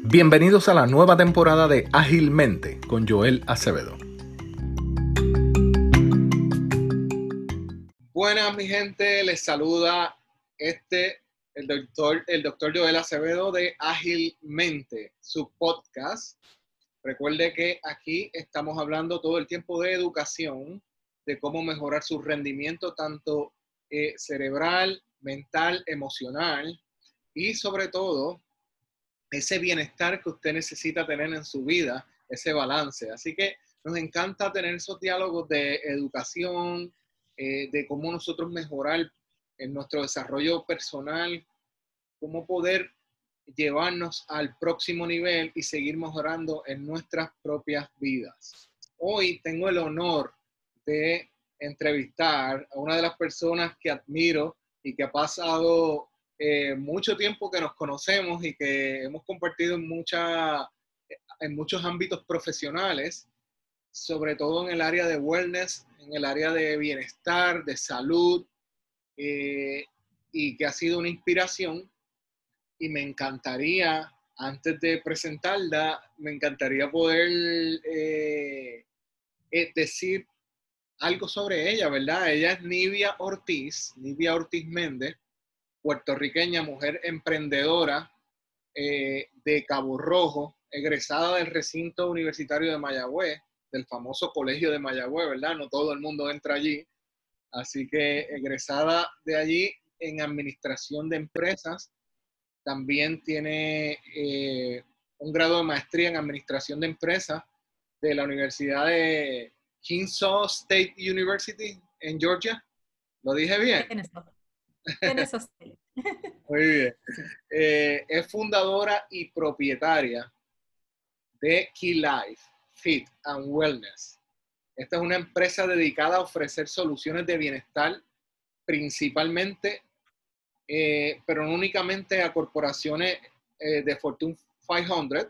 Bienvenidos a la nueva temporada de Ágilmente con Joel Acevedo. Buenas, mi gente, les saluda el doctor Joel Acevedo de Ágilmente, su podcast. Recuerde que aquí estamos hablando todo el tiempo de educación, de cómo mejorar su rendimiento tanto cerebral, mental, emocional y sobre todo ese bienestar que usted necesita tener en su vida, ese balance. Así que nos encanta tener esos diálogos de educación, de cómo nosotros mejorar en nuestro desarrollo personal, cómo poder llevarnos al próximo nivel y seguir mejorando en nuestras propias vidas. Hoy tengo el honor de entrevistar a una de las personas que admiro y que ha pasado mucho tiempo que nos conocemos y que hemos compartido en muchos ámbitos profesionales, sobre todo en el área de wellness, en el área de bienestar, de salud, y que ha sido una inspiración. Y me encantaría, antes de presentarla, me encantaría poder decir algo sobre ella, ¿verdad? Ella es Nivia Ortiz Méndez, puertorriqueña, mujer emprendedora de Cabo Rojo, egresada del recinto universitario de Mayagüez, del famoso colegio de Mayagüez, ¿verdad? No todo el mundo entra allí. Así que egresada de allí en administración de empresas. También tiene un grado de maestría en administración de empresas de la Universidad de Kennesaw State University en Georgia. ¿Lo dije bien? Kennesaw State. Muy bien. Sí. Es fundadora y propietaria de Key Life Fit and Wellness. Esta es una empresa dedicada a ofrecer soluciones de bienestar principalmente, pero no únicamente a corporaciones de Fortune 500.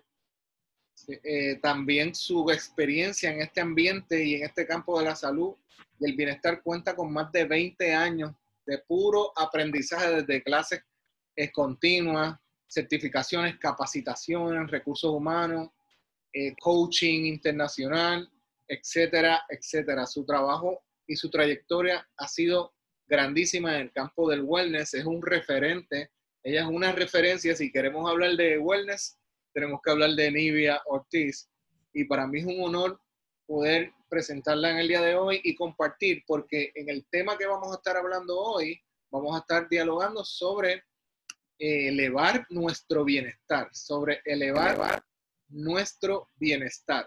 También su experiencia en este ambiente y en este campo de la salud y el bienestar cuenta con más de 20 años de puro aprendizaje desde clases continuas, certificaciones, capacitaciones, recursos humanos, coaching internacional, etcétera, etcétera. Su trabajo y su trayectoria ha sido grandísima en el campo del wellness. Es un referente. Ella es una referencia. Si queremos hablar de wellness, tenemos que hablar de Nivia Ortiz. Y para mí es un honor poder presentarla en el día de hoy y compartir, porque en el tema que vamos a estar hablando hoy, vamos a estar dialogando sobre elevar nuestro bienestar, sobre elevar nuestro bienestar.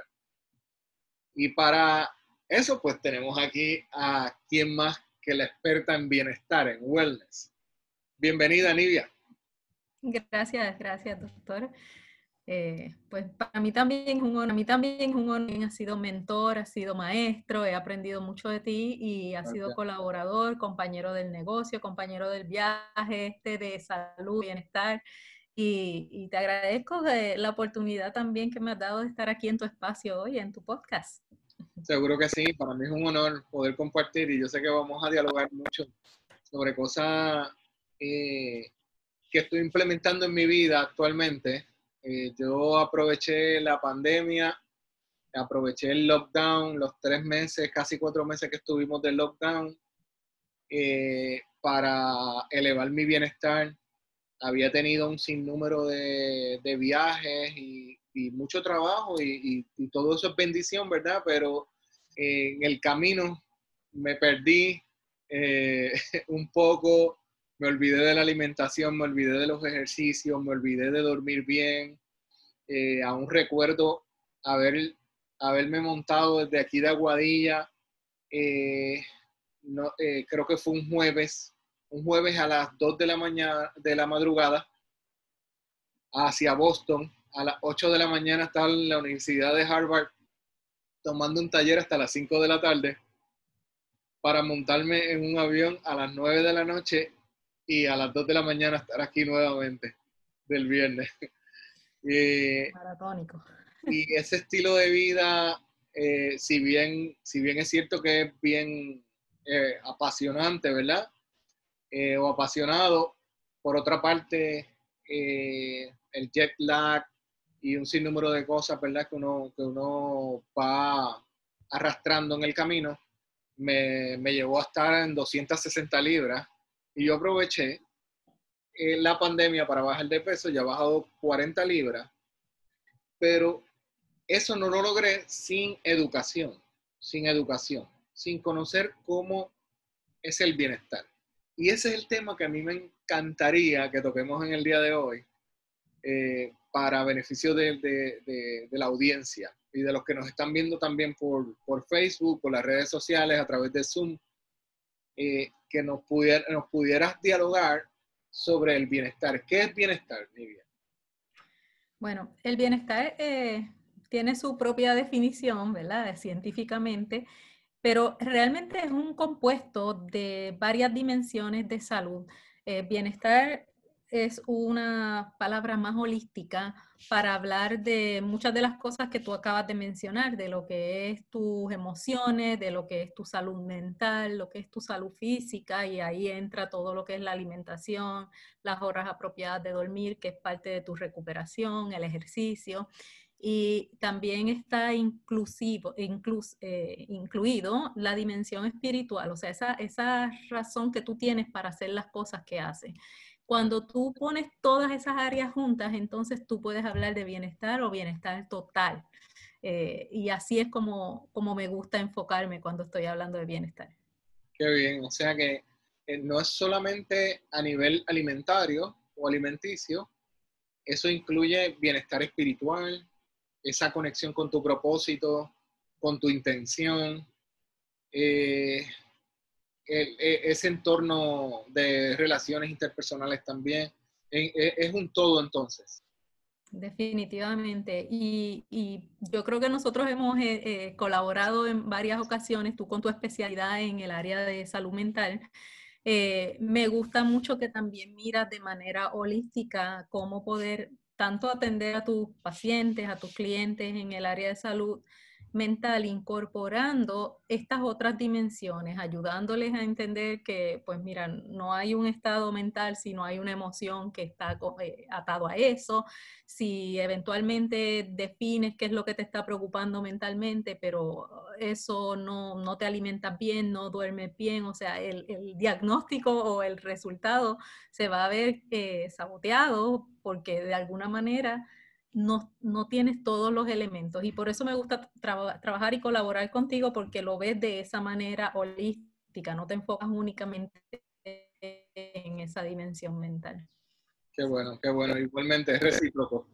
Y para eso, pues tenemos aquí a quien más que la experta en bienestar, en wellness. Bienvenida, Nivia. Gracias, doctor. Pues para mí también es un honor, has sido mentor, has sido maestro, he aprendido mucho de ti y has sido colaborador, compañero del negocio, compañero del viaje, de salud, bienestar. Y te agradezco la oportunidad también que me has dado de estar aquí en tu espacio hoy, en tu podcast. Seguro que sí, para mí es un honor poder compartir y yo sé que vamos a dialogar mucho sobre cosas que estoy implementando en mi vida actualmente. Yo aproveché la pandemia, aproveché el lockdown, los 3 meses, casi 4 meses que estuvimos del lockdown, para elevar mi bienestar. Había tenido un sinnúmero de viajes y mucho trabajo y todo eso es bendición, ¿verdad? Pero en el camino me perdí un poco, me olvidé de la alimentación, me olvidé de los ejercicios, me olvidé de dormir bien. Aún recuerdo haberme montado desde aquí de Aguadilla, creo que fue un jueves a las 2 de la mañana, de la madrugada, hacia Boston. A las 8 de la mañana estaba en la Universidad de Harvard tomando un taller hasta las 5 de la tarde para montarme en un avión a las 9 de la noche y a las 2 de la mañana estar aquí nuevamente del viernes. Maratónico. Y ese estilo de vida, si bien es cierto que es bien apasionante, ¿verdad? O apasionado, por otra parte, el jet lag y un sinnúmero de cosas, ¿verdad? Que uno va arrastrando en el camino, me llevó a estar en 260 libras y yo aproveché la pandemia para bajar de peso, ya he bajado 40 libras, pero eso no lo logré sin educación, sin conocer cómo es el bienestar. Y ese es el tema que a mí me encantaría que toquemos en el día de hoy, para beneficio de la audiencia y de los que nos están viendo también por Facebook, por las redes sociales, a través de Zoom, que nos pudieras dialogar sobre el bienestar. ¿Qué es bienestar, Nidia? Bueno, el bienestar tiene su propia definición, ¿verdad? Científicamente, pero realmente es un compuesto de varias dimensiones de salud. Bienestar es una palabra más holística para hablar de muchas de las cosas que tú acabas de mencionar, de lo que es tus emociones, de lo que es tu salud mental, lo que es tu salud física, y ahí entra todo lo que es la alimentación, las horas apropiadas de dormir, que es parte de tu recuperación, el ejercicio. Y también está incluido la dimensión espiritual, o sea, esa razón que tú tienes para hacer las cosas que haces. Cuando tú pones todas esas áreas juntas, entonces tú puedes hablar de bienestar o bienestar total. Y así es como me gusta enfocarme cuando estoy hablando de bienestar. Qué bien, o sea que no es solamente a nivel alimentario o alimenticio, eso incluye bienestar espiritual, esa conexión con tu propósito, con tu intención, eh, ese entorno de relaciones interpersonales también. Es un todo entonces. Definitivamente. Y yo creo que nosotros hemos colaborado en varias ocasiones, tú con tu especialidad en el área de salud mental. Me gusta mucho que también miras de manera holística cómo poder tanto atender a tus pacientes, a tus clientes en el área de salud mental, incorporando estas otras dimensiones, ayudándoles a entender que, pues mira, no hay un estado mental, sino hay una emoción que está atado a eso. Si eventualmente defines qué es lo que te está preocupando mentalmente, pero eso no te alimenta bien, no duermes bien, o sea, el diagnóstico o el resultado se va a ver saboteado porque de alguna manera no tienes todos los elementos. Y por eso me gusta trabajar y colaborar contigo, porque lo ves de esa manera holística, no te enfocas únicamente en esa dimensión mental. Qué bueno, igualmente es recíproco.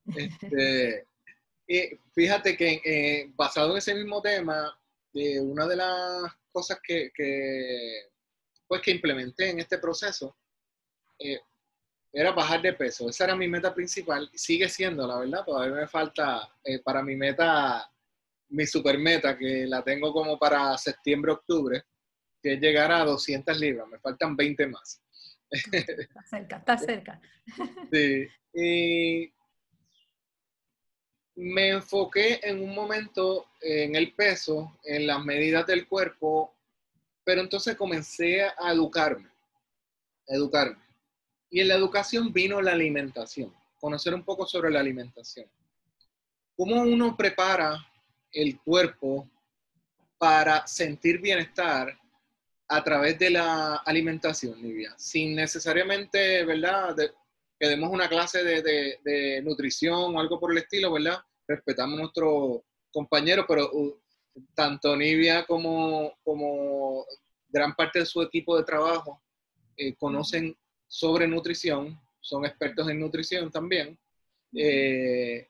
Y fíjate que basado en ese mismo tema, una de las cosas pues, que implementé en este proceso, eh, era bajar de peso. Esa era mi meta principal, sigue siendo, la verdad, todavía me falta para mi meta, mi super meta, que la tengo como para septiembre, octubre, que es llegar a 200 libras, me faltan 20 más. Está cerca, está cerca. Sí, y me enfoqué en un momento en el peso, en las medidas del cuerpo, pero entonces comencé a educarme. Y en la educación vino la alimentación, conocer un poco sobre la alimentación. ¿Cómo uno prepara el cuerpo para sentir bienestar a través de la alimentación, Livia? Sin necesariamente, ¿verdad? Que demos una clase de nutrición o algo por el estilo, ¿verdad? Respetamos a nuestros compañeros, pero tanto Nivia como gran parte de su equipo de trabajo conocen sobre nutrición, son expertos en nutrición también. ¿Qué,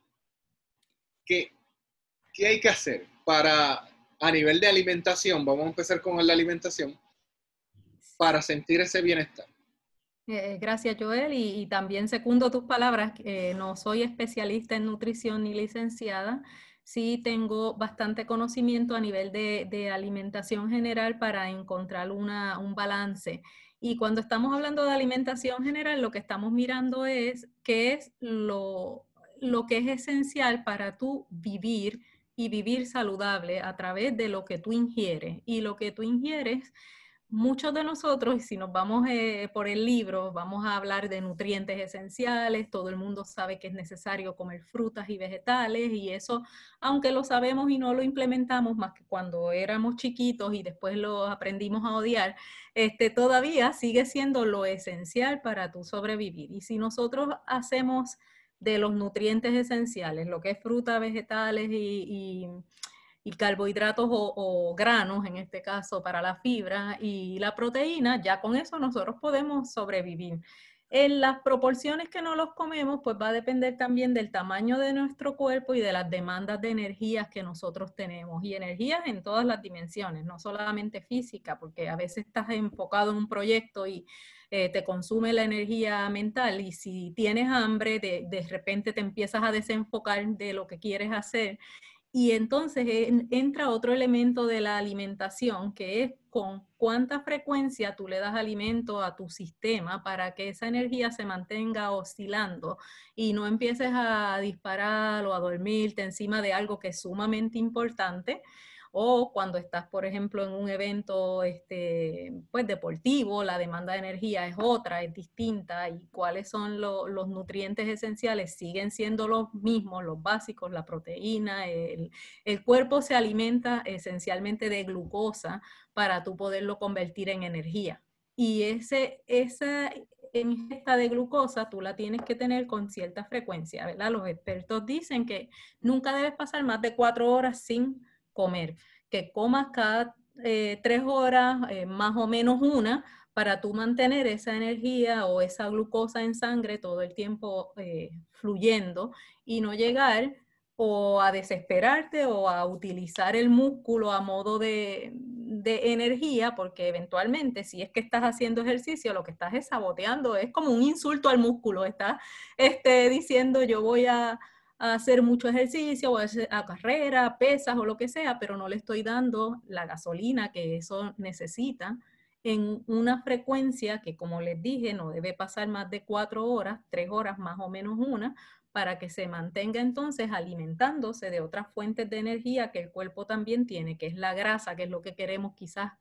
¿Qué hay que hacer para, a nivel de alimentación, vamos a empezar con la alimentación, para sentir ese bienestar? Gracias, Joel, y también secundo tus palabras. No soy especialista en nutrición ni licenciada. Sí tengo bastante conocimiento a nivel de alimentación general para encontrar un balance. Y cuando estamos hablando de alimentación general, lo que estamos mirando es qué es lo que es esencial para tú vivir y vivir saludable a través de lo que tú ingieres. Y lo que tú ingieres muchos de nosotros, y si nos vamos por el libro, vamos a hablar de nutrientes esenciales. Todo el mundo sabe que es necesario comer frutas y vegetales, y eso, aunque lo sabemos y no lo implementamos más que cuando éramos chiquitos y después lo aprendimos a odiar, todavía sigue siendo lo esencial para tu sobrevivir. Y si nosotros hacemos de los nutrientes esenciales, lo que es fruta, vegetales y carbohidratos o granos, en este caso para la fibra y la proteína, ya con eso nosotros podemos sobrevivir. En las proporciones que no los comemos, pues va a depender también del tamaño de nuestro cuerpo y de las demandas de energías que nosotros tenemos. Y energías en todas las dimensiones, no solamente física, porque a veces estás enfocado en un proyecto y te consume la energía mental, y si tienes hambre, de repente te empiezas a desenfocar de lo que quieres hacer. Y entonces entra otro elemento de la alimentación, que es con cuánta frecuencia tú le das alimento a tu sistema para que esa energía se mantenga oscilando y no empieces a disparar o a dormirte encima de algo que es sumamente importante. O cuando estás, por ejemplo, en un evento pues deportivo, la demanda de energía es otra, es distinta, y cuáles son los nutrientes esenciales siguen siendo los mismos, los básicos, la proteína. El cuerpo se alimenta esencialmente de glucosa para tú poderlo convertir en energía. Y esa ingesta de glucosa tú la tienes que tener con cierta frecuencia, ¿verdad? Los expertos dicen que nunca debes pasar más de 4 horas sin comer, que comas cada 3 horas, más o menos una, para tú mantener esa energía o esa glucosa en sangre todo el tiempo fluyendo, y no llegar o a desesperarte o a utilizar el músculo a modo de energía, porque eventualmente si es que estás haciendo ejercicio, lo que estás es saboteando, es como un insulto al músculo. Estás diciendo yo voy a hacer mucho ejercicio, o a carrera, pesas o lo que sea, pero no le estoy dando la gasolina que eso necesita en una frecuencia que, como les dije, no debe pasar más de 4 horas, 3 horas más o menos una, para que se mantenga entonces alimentándose de otras fuentes de energía que el cuerpo también tiene, que es la grasa, que es lo que queremos quizás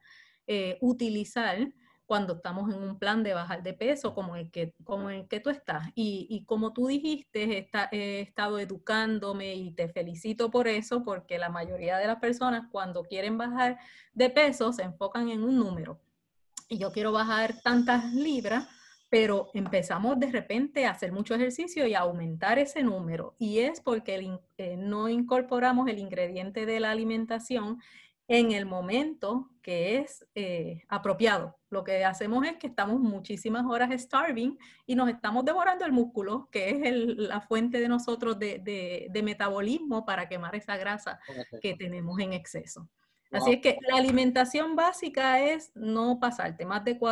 utilizar cuando estamos en un plan de bajar de peso como el que tú estás. Y como tú dijiste, he estado educándome y te felicito por eso, porque la mayoría de las personas cuando quieren bajar de peso se enfocan en un número. Y yo quiero bajar tantas libras, pero empezamos de repente a hacer mucho ejercicio y a aumentar ese número. Y es porque no incorporamos el ingrediente de la alimentación en el momento que es apropiado. Lo que hacemos es que estamos muchísimas horas starving y nos estamos devorando el músculo, que es la fuente de nosotros de metabolismo para quemar esa grasa que tenemos en exceso. Así Wow. es que la alimentación básica es no pasarte más de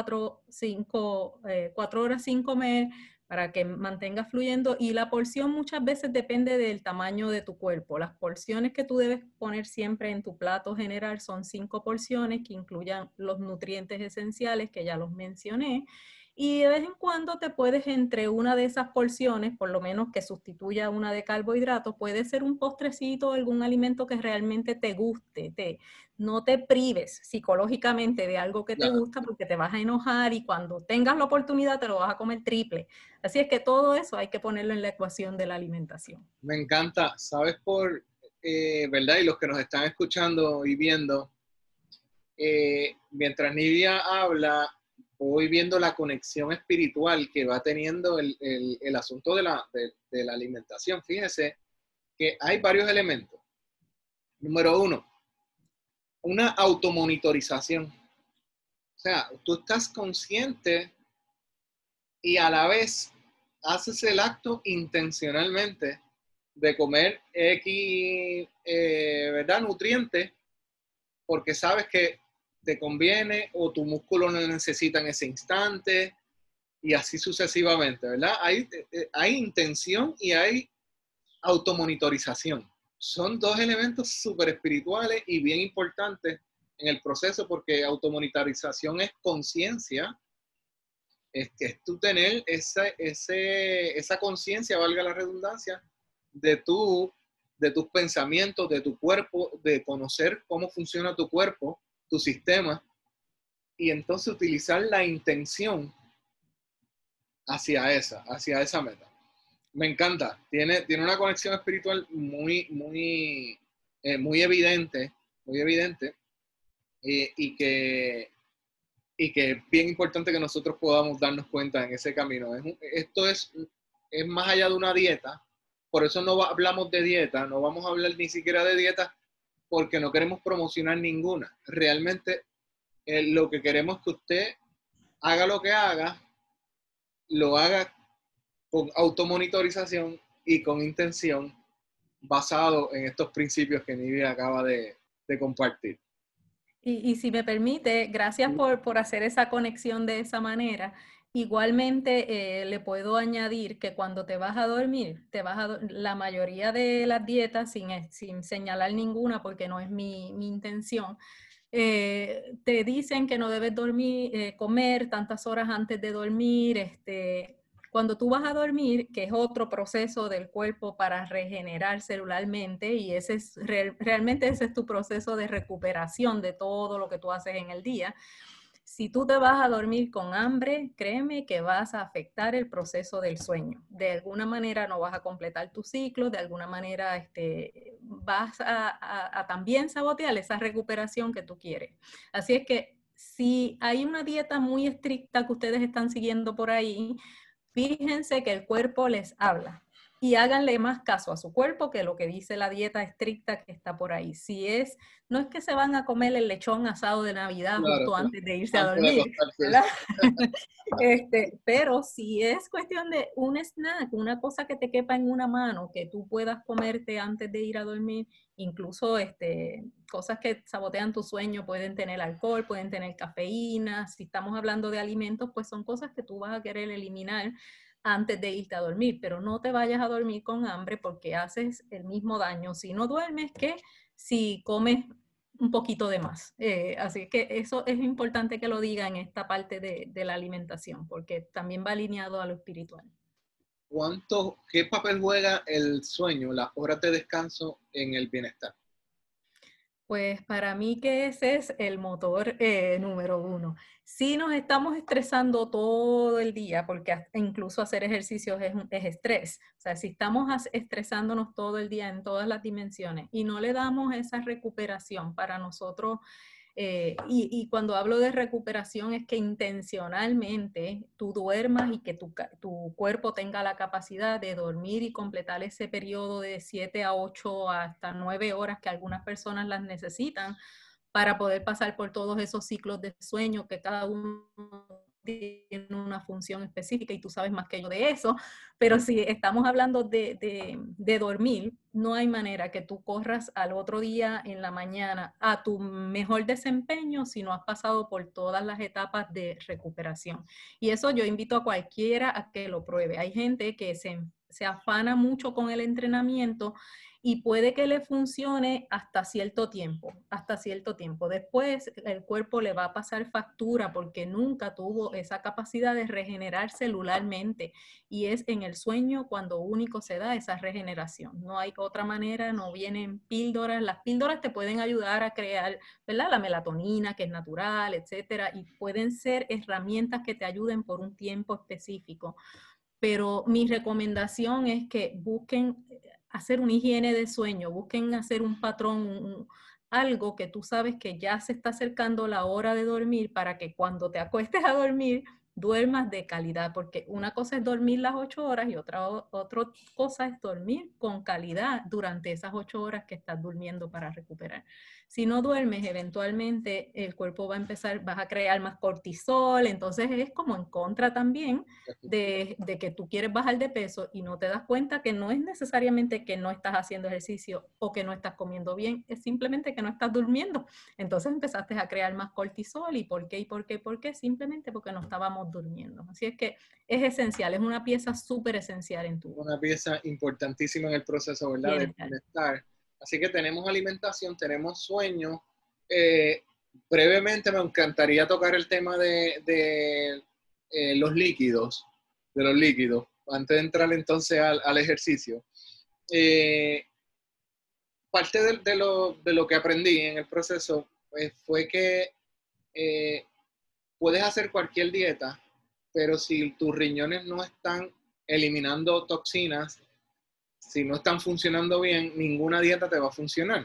4 horas sin comer para que mantengas fluyendo, y la porción muchas veces depende del tamaño de tu cuerpo. Las porciones que tú debes poner siempre en tu plato general son 5 porciones que incluyan los nutrientes esenciales que ya los mencioné, y de vez en cuando te puedes, entre una de esas porciones, por lo menos que sustituya una de carbohidratos, puede ser un postrecito, algún alimento que realmente te guste. No te prives psicológicamente de algo que te Claro. gusta, porque te vas a enojar y cuando tengas la oportunidad te lo vas a comer triple. Así es que todo eso hay que ponerlo en la ecuación de la alimentación. Me encanta, sabes ¿verdad? Y los que nos están escuchando y viendo, mientras Nidia habla, voy viendo la conexión espiritual que va teniendo el asunto de la alimentación. Fíjese que hay varios elementos. Número uno, una automonitorización. O sea, tú estás consciente y a la vez haces el acto intencionalmente de comer X, ¿verdad? Nutrientes, porque sabes que te conviene o tu músculo lo necesita en ese instante, y así sucesivamente, ¿verdad? Hay intención y hay automonitorización. Son dos elementos súper espirituales y bien importantes en el proceso, porque automonitorización es conciencia, es tú tener esa conciencia, valga la redundancia, de tus pensamientos, de tu cuerpo, de conocer cómo funciona tu cuerpo, tu sistema, y entonces utilizar la intención hacia esa meta. Me encanta, tiene una conexión espiritual muy evidente, y que es bien importante que nosotros podamos darnos cuenta en ese camino. Esto es más allá de una dieta, por eso no hablamos de dieta, no vamos a hablar ni siquiera de dieta, porque no queremos promocionar ninguna. Realmente lo que queremos es que usted haga lo que haga, lo haga con automonitorización y con intención, basado en estos principios que Nidia acaba de compartir. Y si me permite, gracias por hacer esa conexión de esa manera. Igualmente, le puedo añadir que cuando te vas a dormir, la mayoría de las dietas, sin señalar ninguna porque no es mi intención, te dicen que no debes dormir, comer tantas horas antes de dormir. Cuando tú vas a dormir, que es otro proceso del cuerpo para regenerar celularmente, y realmente ese es tu proceso de recuperación de todo lo que tú haces en el día. Si tú te vas a dormir con hambre, créeme que vas a afectar el proceso del sueño. De alguna manera no vas a completar tu ciclo, de alguna manera vas a también sabotear esa recuperación que tú quieres. Así es que si hay una dieta muy estricta que ustedes están siguiendo por ahí, fíjense que el cuerpo les habla y háganle más caso a su cuerpo que lo que dice la dieta estricta que está por ahí. No es que se van a comer el lechón asado de Navidad Claro, justo antes de irse a antes de dormir, acostarse. ¿verdad? Pero si es cuestión de un snack, una cosa que te quepa en una mano, que tú puedas comerte antes de ir a dormir, incluso cosas que sabotean tu sueño pueden tener alcohol, pueden tener cafeína. Si estamos hablando de alimentos, pues son cosas que tú vas a querer eliminar antes de irte a dormir, pero no te vayas a dormir con hambre porque haces el mismo daño si no duermes que si comes un poquito de más. Así que eso es importante que lo diga en esta parte de la alimentación, porque también va alineado a lo espiritual. ¿Qué papel juega el sueño, las horas de descanso en el bienestar? Pues para mí que ese es el motor número uno. Si nos estamos estresando todo el día, porque incluso hacer ejercicios es estrés, o sea, si estamos estresándonos todo el día en todas las dimensiones y no le damos esa recuperación para nosotros, y cuando hablo de recuperación es que intencionalmente tú duermas y que tu cuerpo tenga la capacidad de dormir y completar ese periodo de 7 a 8 hasta 9 horas que algunas personas las necesitan para poder pasar por todos esos ciclos de sueño que cada uno tiene una función específica y tú sabes más que yo de eso, pero si estamos hablando de dormir, no hay manera que tú corras al otro día en la mañana a tu mejor desempeño si no has pasado por todas las etapas de recuperación. Y eso yo invito a cualquiera a que lo pruebe. Hay gente que se afana mucho con el entrenamiento y puede que le funcione hasta cierto tiempo. Después el cuerpo le va a pasar factura porque nunca tuvo esa capacidad de regenerar celularmente, y es en el sueño cuando único se da esa regeneración. No hay otra manera, no vienen píldoras. Las píldoras te pueden ayudar a crear, ¿verdad?, la melatonina, que es natural, etcétera, y pueden ser herramientas que te ayuden por un tiempo específico. Pero mi recomendación es que busquen hacer una higiene de sueño, busquen hacer un patrón, algo que tú sabes que ya se está acercando la hora de dormir, para que cuando te acuestes a dormir, duermas de calidad, porque una cosa es dormir las 8 horas y otra cosa es dormir con calidad durante esas 8 horas que estás durmiendo para recuperar. Si no duermes, eventualmente el cuerpo va a empezar, vas a crear más cortisol, entonces es como en contra también de que tú quieres bajar de peso y no te das cuenta que no es necesariamente que no estás haciendo ejercicio o que no estás comiendo bien, es simplemente que no estás durmiendo. Entonces empezaste a crear más cortisol. ¿Y por qué? ¿Y por qué? ¿Por qué? Simplemente porque no estábamos durmiendo. Así es que es esencial, es una pieza súper esencial en tu Una pieza importantísima en el proceso, ¿verdad?, de bienestar. Así que tenemos alimentación, tenemos sueño. Brevemente me encantaría tocar el tema de los líquidos, antes de entrar entonces al ejercicio. Parte de lo que aprendí en el proceso fue que puedes hacer cualquier dieta, pero si tus riñones no están eliminando toxinas, si no están funcionando bien, ninguna dieta te va a funcionar.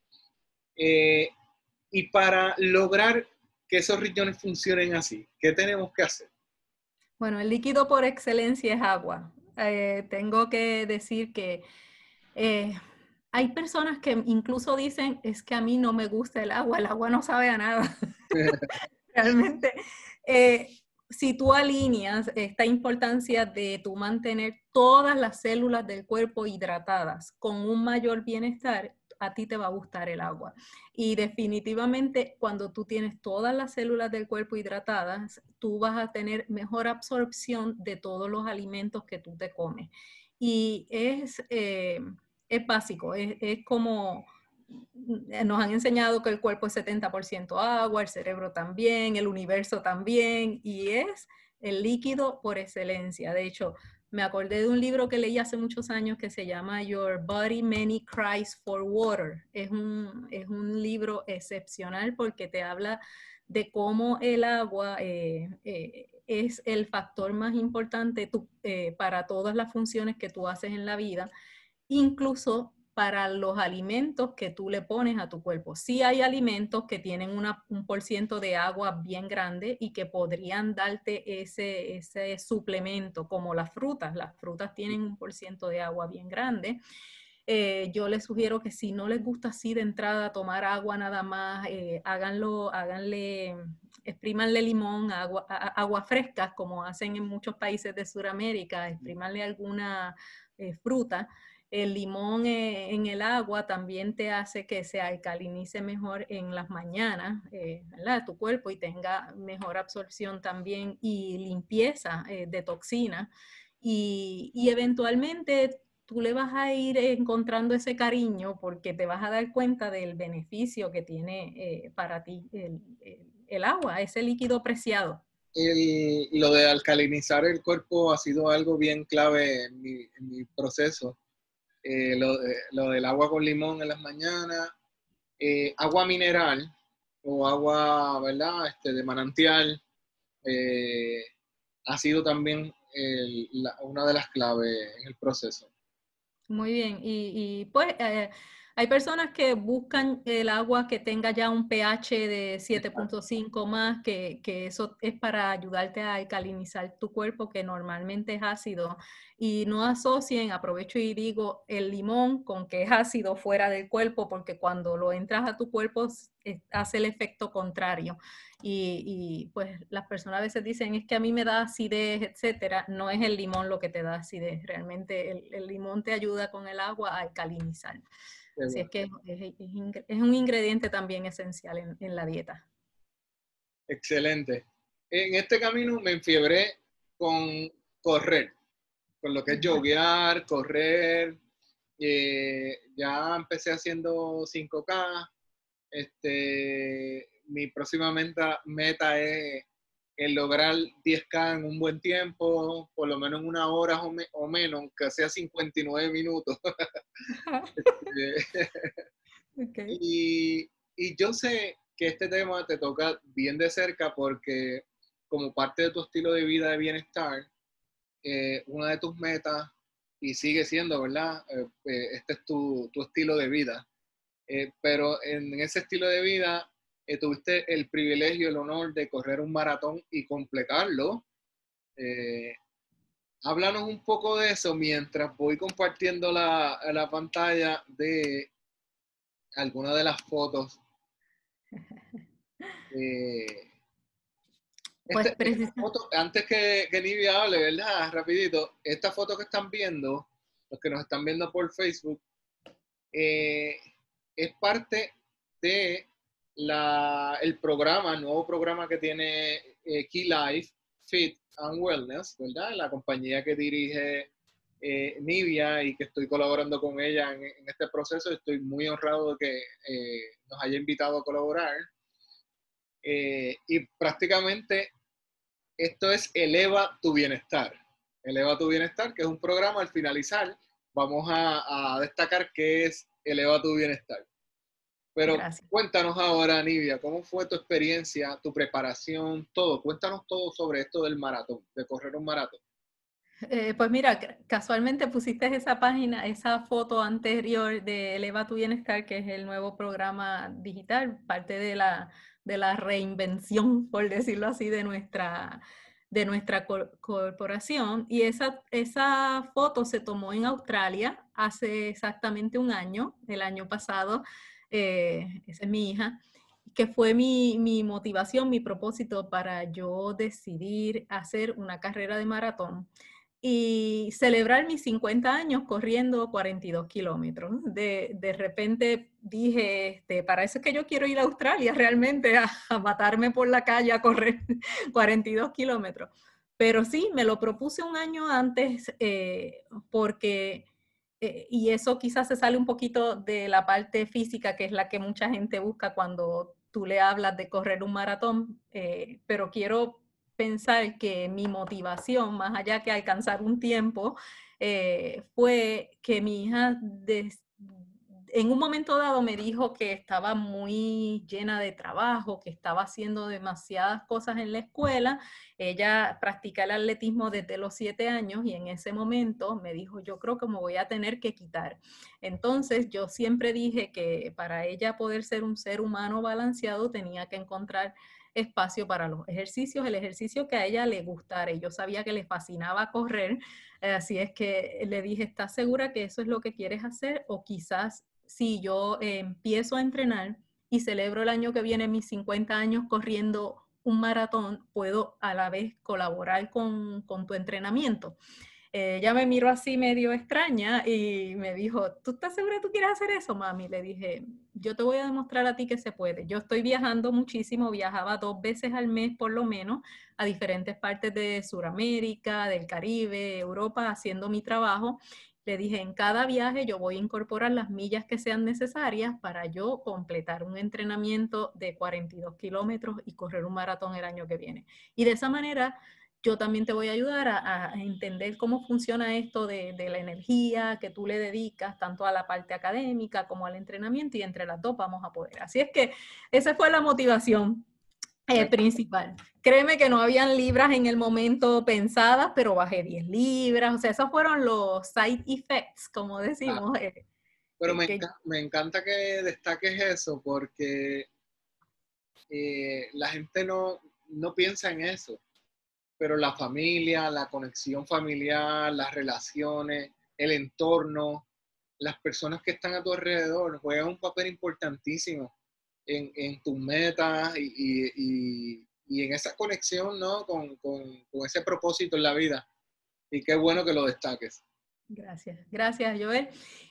Y para lograr que esos riñones funcionen así, ¿qué tenemos que hacer? Bueno, el líquido por excelencia es agua. Tengo que decir que hay personas que incluso dicen, es que a mí no me gusta el agua no sabe a nada. Realmente, si tú alineas esta importancia de tú mantener todas las células del cuerpo hidratadas con un mayor bienestar, a ti te va a gustar el agua. Y definitivamente cuando tú tienes todas las células del cuerpo hidratadas, tú vas a tener mejor absorción de todos los alimentos que tú te comes. Y es básico, es como nos han enseñado que el cuerpo es 70% agua, el cerebro también, el universo también, y es el líquido por excelencia. De hecho, me acordé de un libro que leí hace muchos años que se llama Your Body Many Cries for Water. Es un libro excepcional porque te habla de cómo el agua es el factor más importante para todas las funciones que tú haces en la vida, incluso para los alimentos que tú le pones a tu cuerpo. Sí hay alimentos que tienen un % de agua bien grande y que podrían darte ese suplemento, como las frutas. Las frutas tienen un % de agua bien grande. Yo les sugiero que si no les gusta así de entrada tomar agua nada más, exprímanle limón, agua fresca, como hacen en muchos países de Sudamérica, exprímanle alguna fruta. El limón en el agua también te hace que se alcalinice mejor en las mañanas, ¿verdad? Tu cuerpo, y tenga mejor absorción también y limpieza de toxinas. Y eventualmente tú le vas a ir encontrando ese cariño porque te vas a dar cuenta del beneficio que tiene para ti el agua, ese líquido preciado. Lo de alcalinizar el cuerpo ha sido algo bien clave en mi proceso. Lo del agua con limón en las mañanas, agua mineral o agua, ¿verdad? De manantial, ha sido también una de las claves en el proceso. Muy bien, pues hay personas que buscan el agua que tenga ya un pH de 7.5 más, que eso es para ayudarte a alcalinizar tu cuerpo, que normalmente es ácido, y no asocien, aprovecho y digo, el limón con que es ácido fuera del cuerpo, porque cuando lo entras a tu cuerpo hace el efecto contrario. Pues las personas a veces dicen, es que a mí me da acidez, etcétera. No es el limón lo que te da acidez, realmente el limón te ayuda con el agua a alcalinizar. Así es que es un ingrediente también esencial en la dieta. Excelente. En este camino me enfiebré con correr, con lo que es joguear, correr. Ya empecé haciendo 5K. Mi próxima meta es el lograr 10K en un buen tiempo, por lo menos en 1 hora o menos, aunque sea 59 minutos. Okay. Y yo sé que este tema te toca bien de cerca porque como parte de tu estilo de vida de bienestar, una de tus metas, y sigue siendo, ¿verdad? Este es tu estilo de vida. Pero en ese estilo de vida tuviste el privilegio, el honor de correr un maratón y completarlo. Háblanos un poco de eso mientras voy compartiendo la pantalla de algunas de las fotos. Pues Esta foto, antes que Nivia hable, ¿verdad? Rapidito, esta foto que están viendo, los que nos están viendo por Facebook, es parte de el nuevo programa que tiene Key Life, Fit and Wellness, ¿verdad? La compañía que dirige Nivia y que estoy colaborando con ella en este proceso. Estoy muy honrado de que nos haya invitado a colaborar. Y prácticamente esto es Eleva tu Bienestar. Eleva tu Bienestar, que es un programa. Al finalizar vamos a destacar qué es Eleva tu Bienestar. Pero Gracias. cuéntanos ahora, Nidia, ¿cómo fue tu experiencia, tu preparación, todo? Cuéntanos todo sobre esto del maratón, de correr un maratón. Pues mira, casualmente pusiste esa página, esa foto anterior de Eleva tu Bienestar, que es el nuevo programa digital, parte de la reinvención, por decirlo así, de nuestra corporación. Y esa foto se tomó en Australia hace exactamente un año, el año pasado. Esa es mi hija, que fue mi motivación, mi propósito para yo decidir hacer una carrera de maratón y celebrar mis 50 años corriendo 42 kilómetros. De repente dije, para eso es que yo quiero ir a Australia realmente, a matarme por la calle a correr 42 kilómetros. Pero sí, me lo propuse un año antes porque, y eso quizás se sale un poquito de la parte física, que es la que mucha gente busca cuando tú le hablas de correr un maratón, pero quiero pensar que mi motivación, más allá que alcanzar un tiempo, fue que mi hija en un momento dado me dijo que estaba muy llena de trabajo, que estaba haciendo demasiadas cosas en la escuela. Ella practica el atletismo desde los 7 años y en ese momento me dijo, yo creo que me voy a tener que quitar. Entonces yo siempre dije que para ella poder ser un ser humano balanceado tenía que encontrar espacio para los ejercicios, el ejercicio que a ella le gustara. Y yo sabía que le fascinaba correr, así es que le dije, ¿estás segura que eso es lo que quieres hacer? O quizás si yo empiezo a entrenar y celebro el año que viene mis 50 años corriendo un maratón, puedo a la vez colaborar con tu entrenamiento. Ella me miró así medio extraña y me dijo, ¿tú estás segura que tú quieres hacer eso, mami? Le dije, yo te voy a demostrar a ti que se puede. Yo estoy viajando muchísimo, viajaba 2 veces al mes por lo menos a diferentes partes de Sudamérica, del Caribe, Europa, haciendo mi trabajo. Le dije, en cada viaje yo voy a incorporar las millas que sean necesarias para yo completar un entrenamiento de 42 kilómetros y correr un maratón el año que viene. Y de esa manera yo también te voy a ayudar a entender cómo funciona esto de la energía que tú le dedicas tanto a la parte académica como al entrenamiento y entre las dos vamos a poder. Así es que esa fue la motivación principal. Créeme que no habían libras en el momento pensadas, pero bajé 10 libras. O sea, esos fueron los side effects, como decimos. Pero Que me encanta que destaques eso porque la gente no piensa en eso, pero la familia, la conexión familiar, las relaciones, el entorno, las personas que están a tu alrededor juegan un papel importantísimo en tus metas y en esa conexión, ¿no? Con ese propósito en la vida. Y qué bueno que lo destaques. Gracias, gracias, Joel.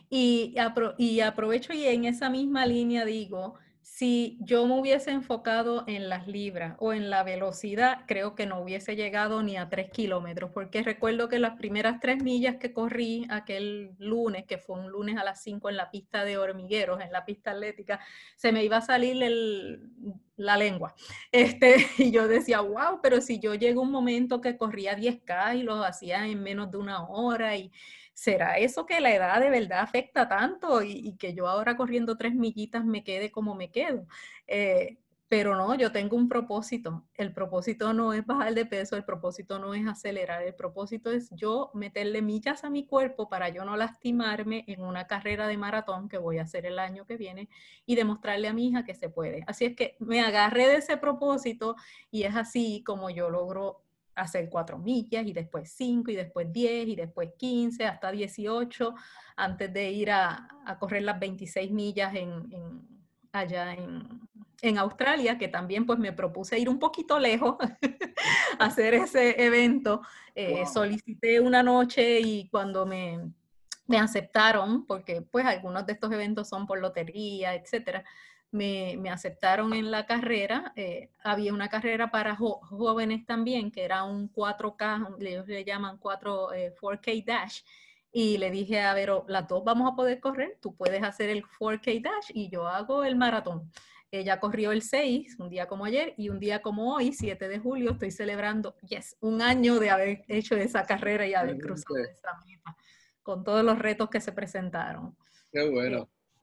Y aprovecho y en esa misma línea digo, si yo me hubiese enfocado en las libras o en la velocidad, creo que no hubiese llegado ni a 3 kilómetros, porque recuerdo que las primeras 3 millas que corrí aquel lunes, que fue un lunes a las 5 en la pista de hormigueros, en la pista atlética, se me iba a salir la lengua. Y yo decía, wow, pero si yo llego un momento que corría 10K y los hacía en menos de una hora y ¿será eso que la edad de verdad afecta tanto y que yo ahora corriendo 3 millitas me quede como me quedo? Pero no, yo tengo un propósito. El propósito no es bajar de peso, el propósito no es acelerar, el propósito es yo meterle millas a mi cuerpo para yo no lastimarme en una carrera de maratón que voy a hacer el año que viene y demostrarle a mi hija que se puede. Así es que me agarré de ese propósito y es así como yo logro hacer 4 millas y después 5 y después 10 y después 15 hasta 18 antes de ir a correr las 26 millas allá en Australia, que también pues me propuse ir un poquito lejos a hacer ese evento. Wow. Solicité una noche y cuando me aceptaron, porque pues algunos de estos eventos son por lotería, etcétera, me aceptaron en la carrera. Había una carrera para jóvenes también, que era un 4K, ellos le llaman 4K Dash. Y le dije a Vero, las dos vamos a poder correr, tú puedes hacer el 4K Dash y yo hago el maratón. Ella corrió el 6, un día como ayer, y un día como hoy, 7 de julio, estoy celebrando, un año de haber hecho esa carrera y haber cruzado esa meta, con todos los retos que se presentaron. Qué bueno.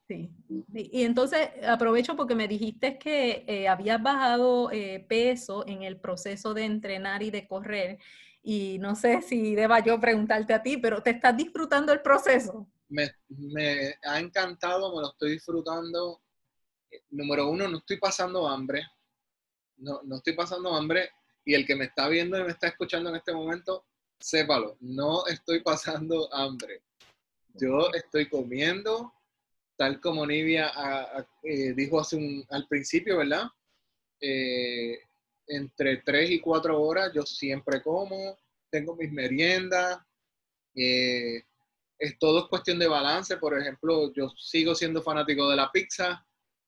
Sí. Y entonces aprovecho porque me dijiste que habías bajado peso en el proceso de entrenar y de correr. Y no sé si deba yo preguntarte a ti, pero ¿te estás disfrutando el proceso? Me ha encantado, me lo estoy disfrutando. Número uno, no estoy pasando hambre. No estoy pasando hambre. Y el que me está viendo y me está escuchando en este momento, sépalo, no estoy pasando hambre. Yo estoy comiendo, tal como Nivia dijo al principio, ¿verdad? Eh, Entre 3 y 4 horas yo siempre como, tengo mis meriendas, eh, todo es cuestión de balance. Por ejemplo, yo sigo siendo fanático de la pizza.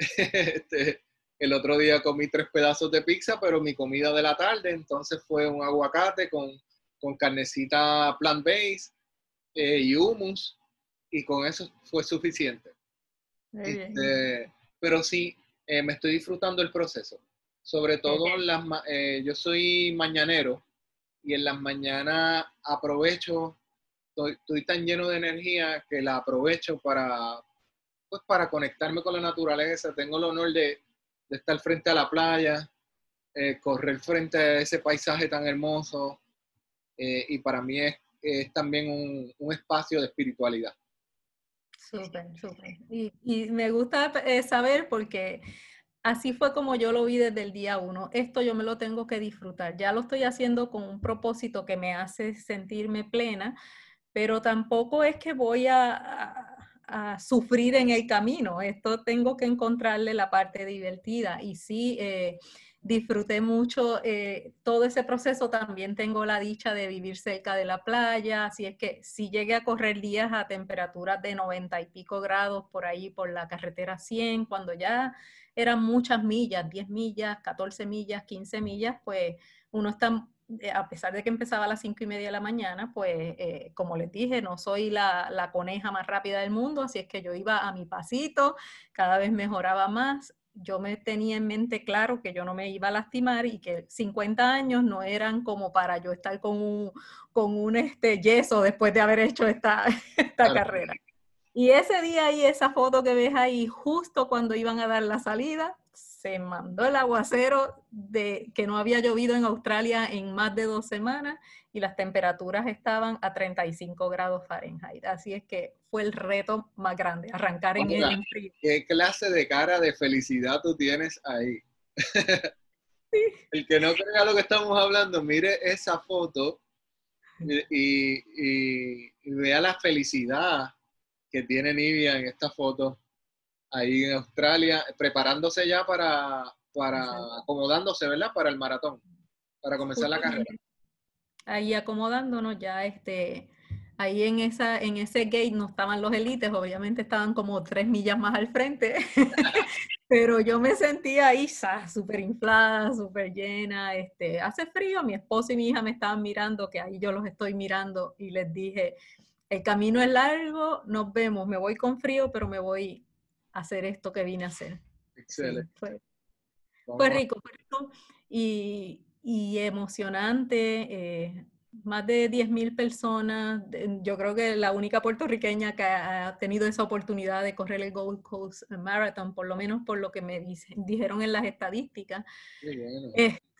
El otro día comí 3 pedazos de pizza, pero mi comida de la tarde entonces fue un aguacate con carnecita plant-based y hummus, y con eso fue suficiente. Muy bien. Pero sí, me estoy disfrutando el proceso. Sobre todo, yo soy mañanero y en las mañanas aprovecho, estoy tan lleno de energía que la aprovecho para conectarme con la naturaleza. Tengo el honor de estar frente a la playa, correr frente a ese paisaje tan hermoso, y para mí es también un espacio de espiritualidad. Súper, súper. Y me gusta saber porque así fue como yo lo vi desde el día uno. Esto yo me lo tengo que disfrutar. Ya lo estoy haciendo con un propósito que me hace sentirme plena, pero tampoco es que voy a sufrir en el camino. Esto tengo que encontrarle la parte divertida. Y sí, disfruté mucho todo ese proceso. También tengo la dicha de vivir cerca de la playa, así es que si llegué a correr días a temperaturas de 90 y pico grados por ahí, por la carretera 100, cuando ya eran muchas millas, 10 millas, 14 millas, 15 millas, pues uno está, a pesar de que empezaba a las 5:30 de la mañana, pues como les dije, no soy la coneja más rápida del mundo, así es que yo iba a mi pasito, cada vez mejoraba más. Yo me tenía en mente claro que yo no me iba a lastimar y que 50 años no eran como para yo estar con un yeso después de haber hecho esta Claro. carrera. Y ese día y esa foto que ves ahí, justo cuando iban a dar la salida, se mandó el aguacero de que no había llovido en Australia en más de 2 semanas y las temperaturas estaban a 35 grados Fahrenheit. Así es que fue el reto más grande, arrancar Ahora, en frío. ¿qué clase de cara de felicidad tú tienes ahí? El que no crea lo que estamos hablando, mire esa foto y vea la felicidad que tiene Nivia en esta foto ahí en Australia, preparándose ya para acomodándose, ¿verdad? Para el maratón, para comenzar la carrera. Justamente ahí acomodándonos ya ahí en ese gate no estaban los élites, obviamente estaban como 3 millas más al frente, pero yo me sentía ahí súper inflada, súper llena, hace frío, mi esposo y mi hija me estaban mirando, que ahí yo los estoy mirando y les dije, el camino es largo, nos vemos, me voy con frío, pero me voy a hacer esto que vine a hacer. Sí, Excelente. fue Vamos a... rico, fue rico y emocionante. Más de 10.000 personas. Yo creo que la única puertorriqueña que ha tenido esa oportunidad de correr el Gold Coast Marathon, por lo menos por lo que me dijeron en las estadísticas. Qué bueno.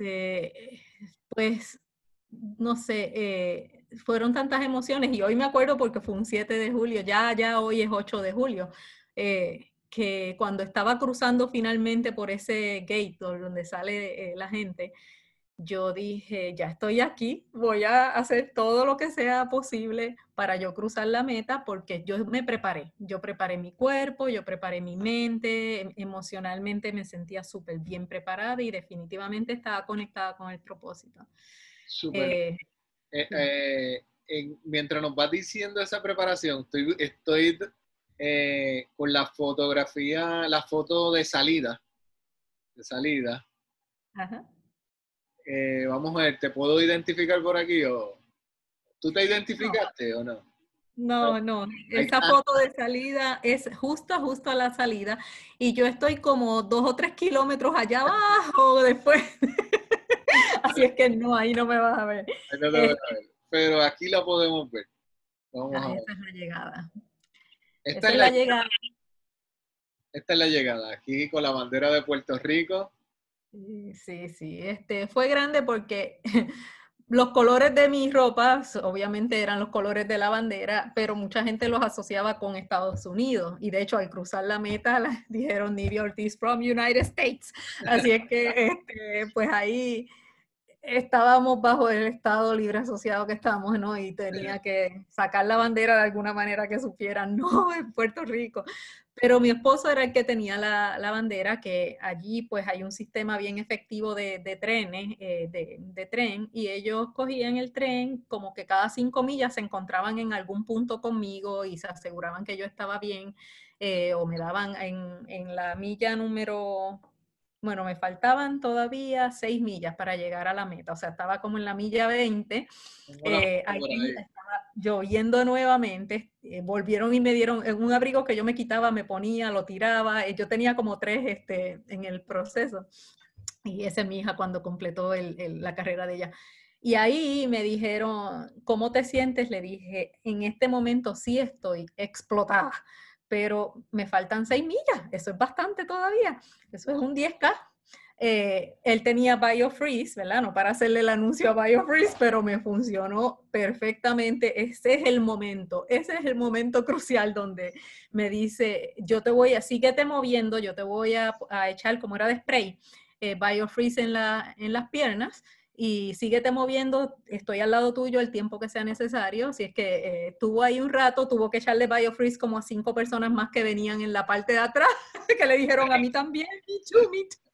Pues, no sé, fueron tantas emociones y hoy me acuerdo porque fue un 7 de julio, ya hoy es 8 de julio. Que cuando estaba cruzando finalmente por ese gate donde sale la gente, yo dije, ya estoy aquí, voy a hacer todo lo que sea posible para yo cruzar la meta porque yo preparé mi cuerpo, yo preparé mi mente, emocionalmente me sentía súper bien preparada y definitivamente estaba conectada con el propósito. Súper. Eh, sí. Mientras nos vas diciendo esa preparación, estoy con la fotografía, la foto de salida. De salida. Ajá. Vamos a ver, ¿te puedo identificar por aquí? ¿Tú te No, identificaste o no? no, Ahí esa está. foto de salida es justo a la salida y yo estoy como 2 o 3 kilómetros allá abajo después. Así es que no, ahí no me vas a ver. Ahí no te voy Este, a ver. Pero aquí la podemos ver. Vamos a ver. esa es la llegada. Esta Esa es es la, la llegada. esta es la llegada, aquí con la bandera de Puerto Rico. Sí, sí, fue grande porque los colores de mi ropa, obviamente eran los colores de la bandera, pero mucha gente los asociaba con Estados Unidos. Y de hecho, al cruzar la meta, dijeron Nidia Ortiz from United States. Así es que, pues ahí estábamos bajo el Estado Libre Asociado que estamos, ¿no? Y tenía que sacar la bandera de alguna manera que supieran, no, en Puerto Rico. Pero mi esposo era el que tenía la bandera, que allí pues hay un sistema bien efectivo de trenes, de tren, y ellos cogían el tren como que cada 5 millas se encontraban en algún punto conmigo y se aseguraban que yo estaba bien, o me daban en la milla número... Bueno, me faltaban todavía 6 millas para llegar a la meta, o sea, estaba como en la milla 20. Ahí estaba lloviendo nuevamente, volvieron y me dieron un abrigo que yo me quitaba, me ponía, lo tiraba, yo tenía como 3 en el proceso, y esa es mi hija cuando completó la carrera de ella. Y ahí me dijeron, ¿cómo te sientes? Le dije, en este momento sí estoy explotada, pero me faltan 6 millas, eso es bastante todavía, eso es un 10K. Él tenía BioFreeze, ¿verdad? No para hacerle el anuncio a BioFreeze, pero me funcionó perfectamente. Ese es el momento crucial donde me dice, yo te voy a, síguete moviendo, yo te voy a echar, como era de spray, BioFreeze en las piernas, y síguete moviendo, estoy al lado tuyo el tiempo que sea necesario. Si es que estuvo ahí un rato, tuvo que echarle BioFreeze como a 5 personas más que venían en la parte de atrás, que le dijeron a mí también, me too, me too.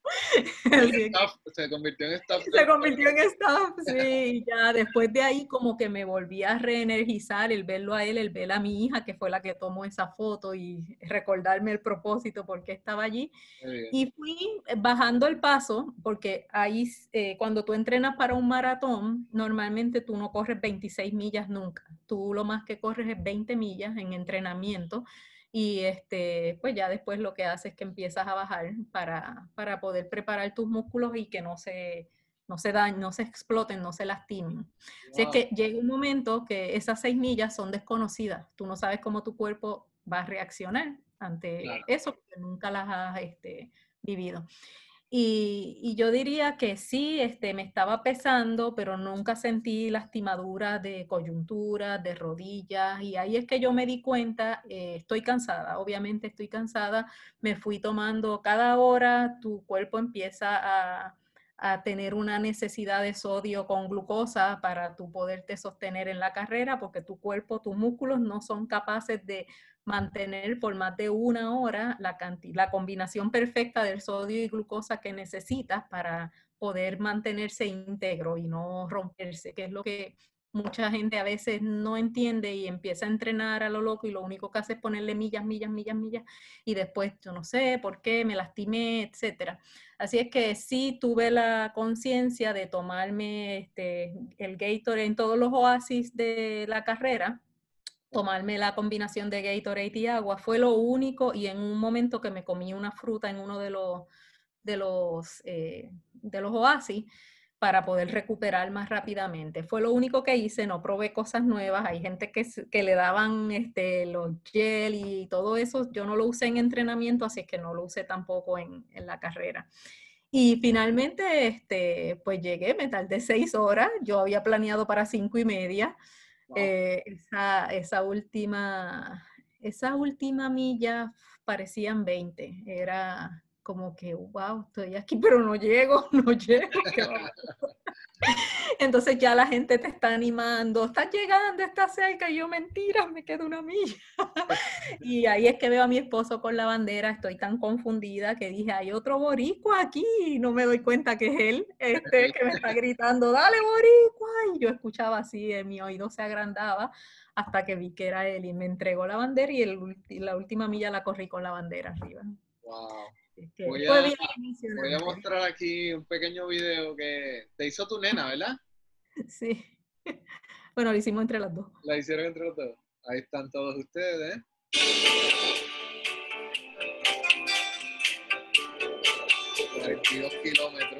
Se convirtió en staff. Se convirtió en staff, sí. Ya después de ahí como que me volví a reenergizar el verlo a él, el ver a mi hija, que fue la que tomó esa foto, y recordarme el propósito por qué estaba allí. Y fui bajando el paso, porque ahí cuando tú entrenas para un maratón, normalmente tú no corres 26 millas nunca. Tú lo más que corres es 20 millas en entrenamiento. Y pues ya después lo que haces es que empiezas a bajar para poder preparar tus músculos y que no se dañen, no se exploten, no se lastimen. Wow. Así es que llega un momento que esas 6 millas son desconocidas. Tú no sabes cómo tu cuerpo va a reaccionar ante eso, porque nunca las has vivido. Y yo diría que sí, me estaba pesando, pero nunca sentí lastimaduras de coyuntura, de rodillas, y ahí es que yo me di cuenta, estoy cansada, obviamente estoy cansada, me fui tomando cada hora, tu cuerpo empieza a tener una necesidad de sodio con glucosa para tú poderte sostener en la carrera, porque tu cuerpo, tus músculos no son capaces de mantener por más de 1 hora la combinación perfecta del sodio y glucosa que necesitas para poder mantenerse íntegro y no romperse, que es lo que mucha gente a veces no entiende y empieza a entrenar a lo loco y lo único que hace es ponerle millas, millas, millas, millas, y después yo no sé por qué, me lastimé, etcétera. Así es que sí tuve la conciencia de tomarme el Gatorade en todos los oasis de la carrera, tomarme la combinación de Gatorade y agua, fue lo único, y en un momento que me comí una fruta en uno de los oasis para poder recuperar más rápidamente. Fue lo único que hice, no probé cosas nuevas. Hay gente que le daban los gel y todo eso, yo no lo usé en entrenamiento, así es que no lo usé tampoco en la carrera. Y finalmente, pues llegué, me tardé 6 horas, yo había planeado para 5:30. Wow. Esa última milla parecían 20, era como que, wow, estoy aquí, pero no llego, no llego. Entonces ya la gente te está animando, estás llegando, estás cerca, y yo, mentiras, me quedo 1 milla. Y ahí es que veo a mi esposo con la bandera, estoy tan confundida que dije, hay otro boricua aquí, y no me doy cuenta que es él, que me está gritando, dale boricua, y yo escuchaba así, mi oído se agrandaba, hasta que vi que era él, y me entregó la bandera, y la última milla la corrí con la bandera arriba. Wow. Voy a mostrar aquí un pequeño video que te hizo tu nena, ¿verdad? Sí. Bueno, lo hicimos entre las dos. La hicieron entre los dos. Ahí están todos ustedes. 42 kilómetros.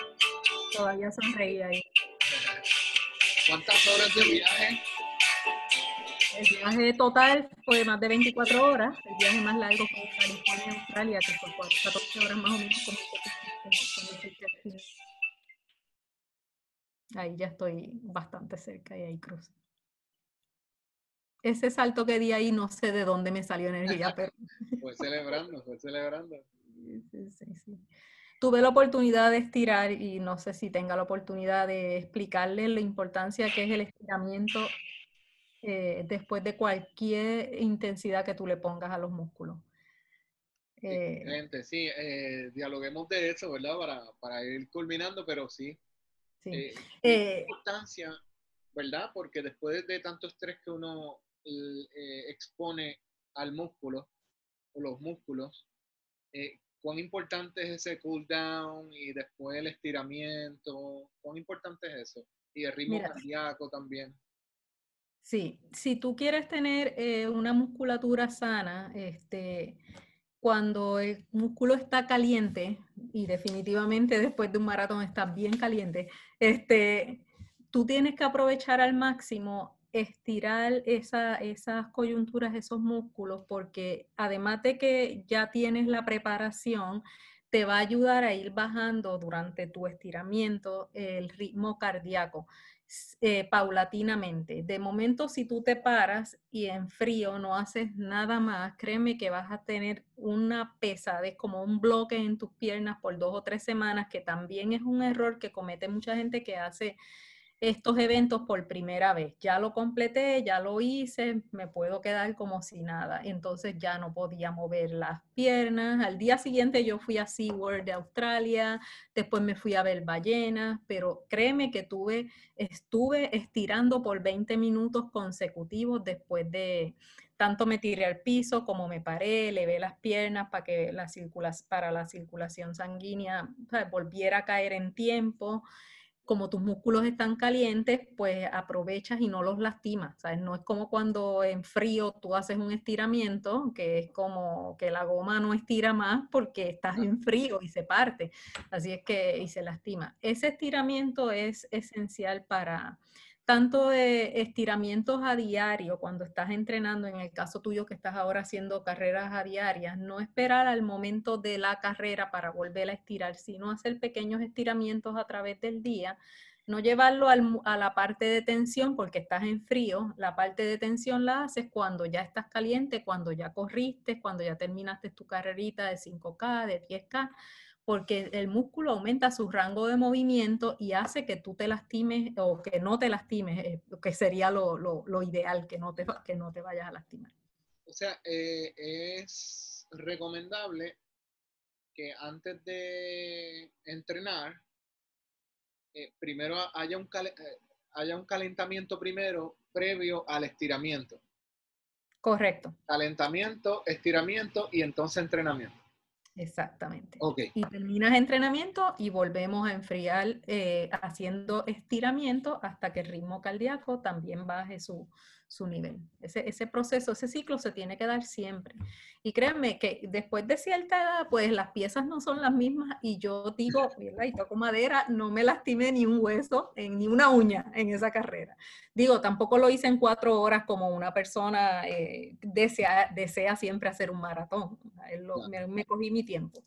Todavía sonreía ahí. ¿Cuántas horas de viaje? El viaje total fue más de 24 horas. El viaje más largo fue de California a Australia, que fue 14 horas más o menos, como ahí ya estoy bastante cerca y ahí cruzo. Ese salto que di ahí, no sé de dónde me salió energía, pero... Fue celebrando, fue celebrando. Sí. Tuve la oportunidad de estirar y no sé si tenga la oportunidad de explicarle la importancia que es el estiramiento después de cualquier intensidad que tú le pongas a los músculos. Excelente, sí, dialoguemos de eso, ¿verdad? Para ir culminando, pero sí. Sí. Importancia, ¿verdad? Porque después de tanto estrés que uno expone al músculo o los músculos, ¿cuán importante es ese cool down y después el estiramiento? ¿Cuán importante es eso? Y el ritmo cardíaco también. Sí, si tú quieres tener una musculatura sana, cuando el músculo está caliente, y definitivamente después de un maratón está bien caliente, tú tienes que aprovechar al máximo estirar esas coyunturas, esos músculos, porque además de que ya tienes la preparación, te va a ayudar a ir bajando durante tu estiramiento el ritmo cardíaco. Paulatinamente. De momento, si tú te paras y en frío no haces nada más, créeme que vas a tener una pesadez, como un bloque en tus piernas por 2 o 3 semanas, que también es un error que comete mucha gente que hace estos eventos por primera vez. Ya lo completé, ya lo hice, me puedo quedar como si nada. Entonces ya no podía mover las piernas. Al día siguiente yo fui a SeaWorld de Australia, después me fui a ver ballenas, pero créeme que estuve estirando por 20 minutos consecutivos después de... Tanto me tiré al piso como me paré, elevé las piernas para que para la circulación sanguínea, o sea, volviera a caer en tiempo. Como tus músculos están calientes, pues aprovechas y no los lastimas, ¿sabes? No es como cuando en frío tú haces un estiramiento, que es como que la goma no estira más porque estás en frío y se parte, así es que y se lastima. Ese estiramiento es esencial para tanto de estiramientos a diario cuando estás entrenando, en el caso tuyo que estás ahora haciendo carreras a diarias, no esperar al momento de la carrera para volver a estirar, sino hacer pequeños estiramientos a través del día, no llevarlo a la parte de tensión porque estás en frío, la parte de tensión la haces cuando ya estás caliente, cuando ya corriste, cuando ya terminaste tu carrerita de 5K, de 10K, porque el músculo aumenta su rango de movimiento y hace que tú te lastimes o que no te lastimes, que sería lo ideal, que no te vayas a lastimar. O sea, es recomendable que antes de entrenar, primero haya un calentamiento primero previo al estiramiento. Correcto. Calentamiento, estiramiento y entonces entrenamiento. Exactamente. Okay. Y terminas entrenamiento y volvemos a enfriar haciendo estiramiento hasta que el ritmo cardíaco también baje su nivel. Ese proceso, ese ciclo se tiene que dar siempre. Y créanme que después de cierta edad, pues las piezas no son las mismas y yo digo, ¿verdad? Y toco madera, no me lastimé ni un hueso, ni una uña en esa carrera. Digo, tampoco lo hice en 4 horas como una persona desea siempre hacer un maratón. Me cogí mi tiempo.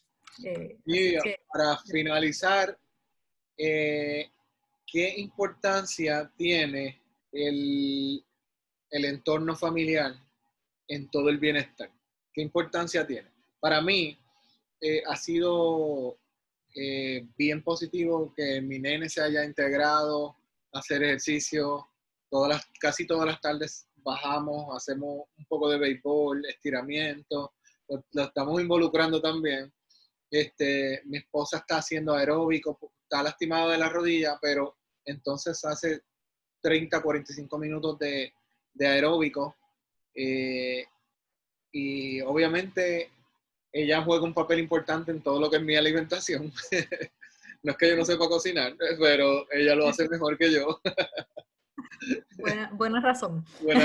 Y que, para finalizar, ¿qué importancia tiene el entorno familiar en todo el bienestar? ¿Qué importancia tiene? Para mí ha sido bien positivo que mi nene se haya integrado a hacer ejercicio. Casi todas las tardes bajamos, hacemos un poco de béisbol, estiramiento, lo estamos involucrando también. Mi esposa está haciendo aeróbico, está lastimada de la rodilla, pero entonces hace 30, 45 minutos de aeróbico. Y obviamente ella juega un papel importante en todo lo que es mi alimentación. No es que yo no sepa cocinar, pero ella lo hace mejor que yo. buena razón.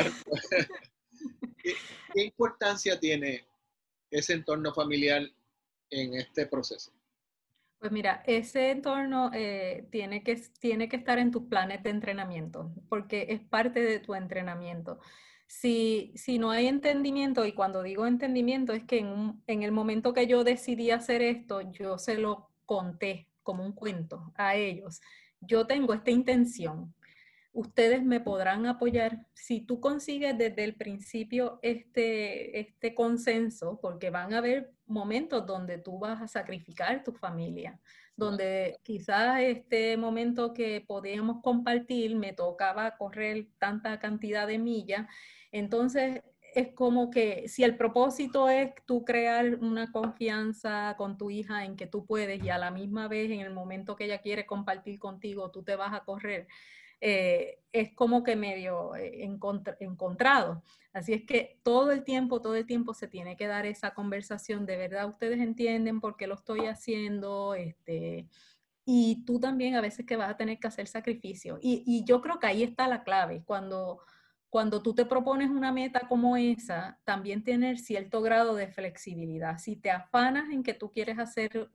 ¿Qué importancia tiene ese entorno familiar en este proceso? Pues mira, ese entorno tiene que estar en tus planes de entrenamiento, porque es parte de tu entrenamiento. Si no hay entendimiento, y cuando digo entendimiento es que en el momento que yo decidí hacer esto, yo se lo conté como un cuento a ellos. Yo tengo esta intención, ustedes me podrán apoyar si tú consigues desde el principio este consenso, porque van a haber momentos donde tú vas a sacrificar tu familia, donde quizás este momento que podíamos compartir me tocaba correr tanta cantidad de millas, entonces es como que si el propósito es tú crear una confianza con tu hija en que tú puedes y a la misma vez en el momento que ella quiere compartir contigo, tú te vas a correr, es como que medio encontrado. Así es que todo el tiempo se tiene que dar esa conversación. De verdad, ustedes entienden por qué lo estoy haciendo, y tú también a veces que vas a tener que hacer sacrificio. Y yo creo que ahí está la clave. Cuando tú te propones una meta como esa, también tener cierto grado de flexibilidad. Si te afanas en que tú quieres hacer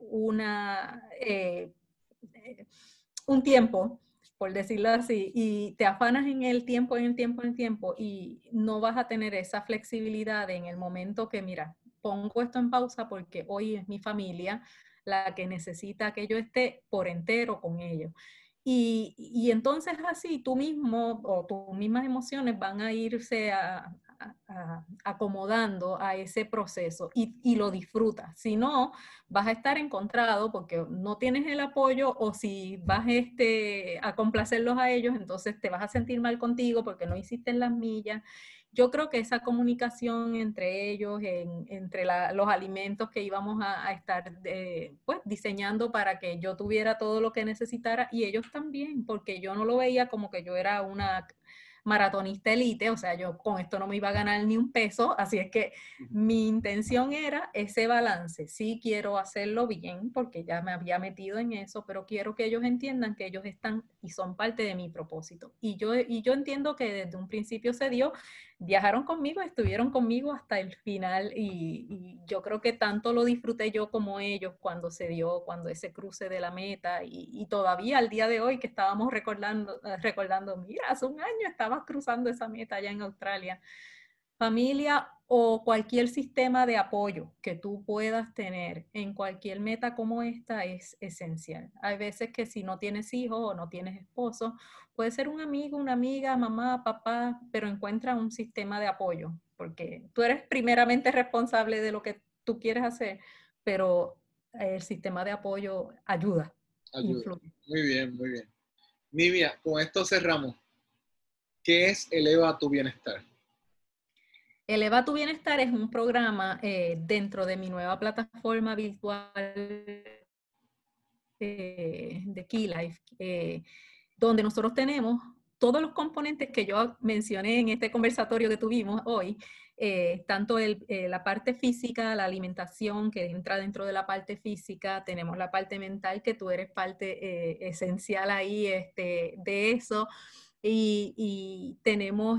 un tiempo, por decirlo así, y te afanas en el tiempo, y no vas a tener esa flexibilidad en el momento que, mira, pongo esto en pausa porque hoy es mi familia la que necesita que yo esté por entero con ellos. Y entonces así tú mismo o tus mismas emociones van a irse acomodando a ese proceso y lo disfrutas. Si no, vas a estar encontrado porque no tienes el apoyo, o si vas a complacerlos a ellos, entonces te vas a sentir mal contigo porque no hiciste las millas. Yo creo que esa comunicación entre ellos, entre los alimentos que íbamos a estar pues, diseñando para que yo tuviera todo lo que necesitara y ellos también, porque yo no lo veía como que yo era una maratonista elite, o sea, yo con esto no me iba a ganar ni un peso, así es que mi intención era ese balance. Sí quiero hacerlo bien porque ya me había metido en eso, pero quiero que ellos entiendan que ellos están y son parte de mi propósito. Y yo entiendo que desde un principio se dio, viajaron conmigo, estuvieron conmigo hasta el final y yo creo que tanto lo disfruté yo como ellos cuando se dio, cuando ese cruce de la meta y todavía al día de hoy que estábamos recordando, mira, hace un año estabas cruzando esa meta allá en Australia. Familia o cualquier sistema de apoyo que tú puedas tener en cualquier meta como esta es esencial. Hay veces que si no tienes hijos o no tienes esposo, puede ser un amigo, una amiga, mamá, papá, pero encuentra un sistema de apoyo, porque tú eres primeramente responsable de lo que tú quieres hacer, pero el sistema de apoyo ayuda, Ayuda. influye. Muy bien, muy bien. Nivia, con esto cerramos. ¿Qué es Eleva tu Bienestar? Eleva tu Bienestar es un programa dentro de mi nueva plataforma virtual de Key Life, donde nosotros tenemos todos los componentes que yo mencioné en este conversatorio que tuvimos hoy, tanto la parte física, la alimentación que entra dentro de la parte física, tenemos la parte mental que tú eres parte esencial ahí de eso. Y tenemos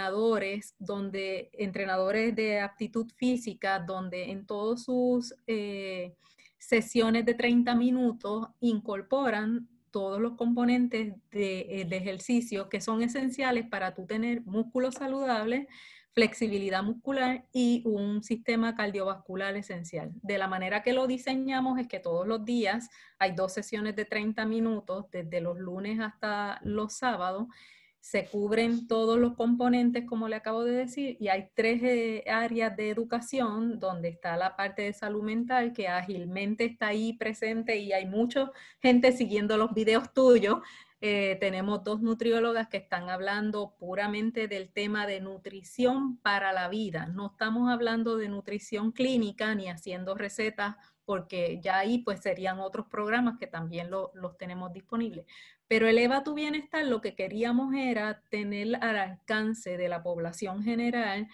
entrenadores de aptitud física, donde en todos sus sesiones de 30 minutos incorporan todos los componentes de ejercicio que son esenciales para tú tener músculos saludables, flexibilidad muscular y un sistema cardiovascular esencial. De la manera que lo diseñamos es que todos los días hay 2 sesiones de 30 minutos, desde los lunes hasta los sábados, se cubren todos los componentes, como le acabo de decir, y hay 3 áreas de educación donde está la parte de salud mental, que ágilmente está ahí presente y hay mucha gente siguiendo los videos tuyos. Tenemos 2 nutriólogas que están hablando puramente del tema de nutrición para la vida. No estamos hablando de nutrición clínica ni haciendo recetas, porque ya ahí pues serían otros programas que también los tenemos disponibles. Pero Eleva tu Bienestar, lo que queríamos era tener al alcance de la población general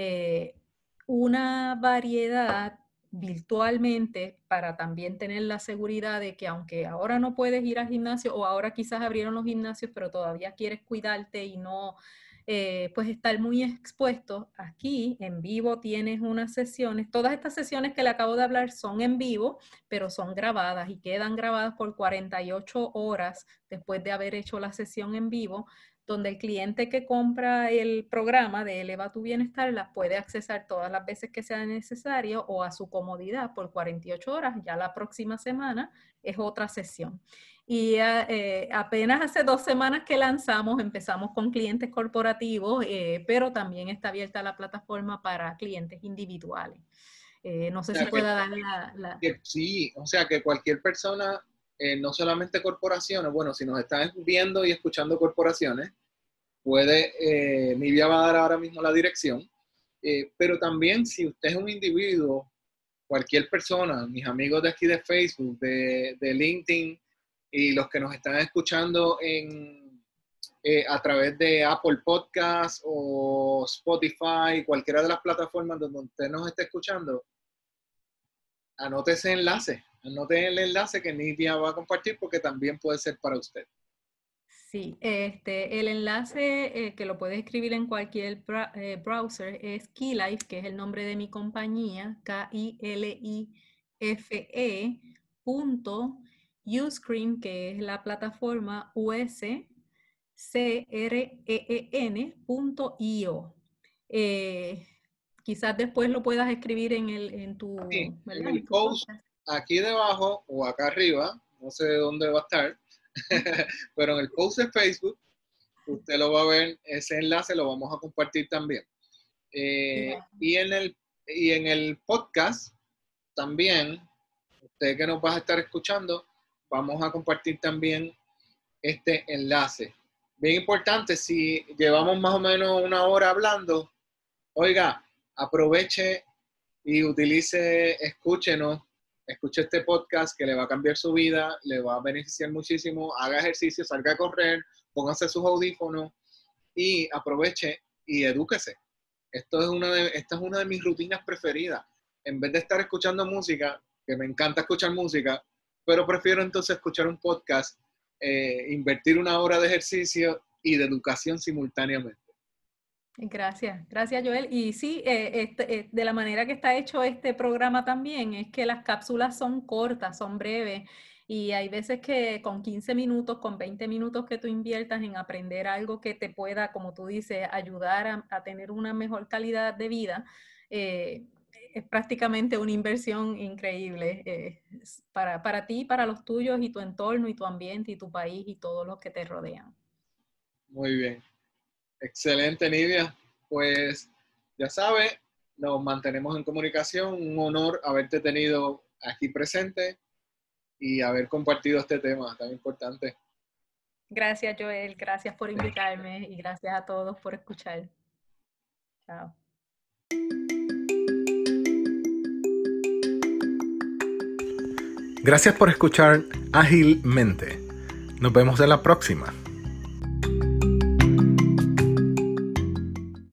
una variedad virtualmente, para también tener la seguridad de que aunque ahora no puedes ir al gimnasio o ahora quizás abrieron los gimnasios, pero todavía quieres cuidarte y no pues estar muy expuestos. Aquí en vivo tienes unas sesiones, todas estas sesiones que le acabo de hablar son en vivo, pero son grabadas y quedan grabadas por 48 horas después de haber hecho la sesión en vivo, donde el cliente que compra el programa de Eleva tu Bienestar las puede accesar todas las veces que sea necesario o a su comodidad por 48 horas. Ya la próxima semana es otra sesión. Y apenas hace 2 semanas que lanzamos, empezamos con clientes corporativos, pero también está abierta la plataforma para clientes individuales. No sé si pueda dar Sí, o sea que cualquier persona, no solamente corporaciones, bueno, si nos están viendo y escuchando corporaciones, Nidia va a dar ahora mismo la dirección, pero también si usted es un individuo, cualquier persona, mis amigos de aquí de Facebook, de LinkedIn y los que nos están escuchando a través de Apple Podcasts o Spotify, cualquiera de las plataformas donde usted nos esté escuchando, anote el enlace que Nidia va a compartir porque también puede ser para usted. Sí, el enlace que lo puedes escribir en cualquier browser es KeyLife, que es el nombre de mi compañía, KILIFE.Uscreen, que es la plataforma USCREEN.io. Quizás después lo puedas escribir en tu, Sí, en ¿verdad? el En tu post podcast. aquí debajo o acá arriba, no sé dónde va a estar, pero en el post de Facebook usted lo va a ver, ese enlace lo vamos a compartir también. Y en el podcast también, usted que nos va a estar escuchando, vamos a compartir también este enlace. Bien importante, si llevamos más o menos una hora hablando, oiga, aproveche y escuche este podcast que le va a cambiar su vida, le va a beneficiar muchísimo, haga ejercicio, salga a correr, póngase sus audífonos y aproveche y edúquese. Esta es una de mis rutinas preferidas. En vez de estar escuchando música, que me encanta escuchar música, pero prefiero entonces escuchar un podcast, invertir una hora de ejercicio y de educación simultáneamente. Gracias, gracias Joel. Y sí, de la manera que está hecho este programa también es que las cápsulas son cortas, son breves y hay veces que con 15 minutos, con 20 minutos que tú inviertas en aprender algo que te pueda, como tú dices, ayudar a tener una mejor calidad de vida, es prácticamente una inversión increíble para ti, para los tuyos y tu entorno y tu ambiente y tu país y todos los que te rodean. Muy bien. Excelente, Nidia. Pues ya sabes, nos mantenemos en comunicación. Un honor haberte tenido aquí presente y haber compartido este tema tan importante. Gracias, Joel. Gracias por invitarme y gracias a todos por escuchar. Chao. Gracias por escuchar Ágilmente. Nos vemos en la próxima.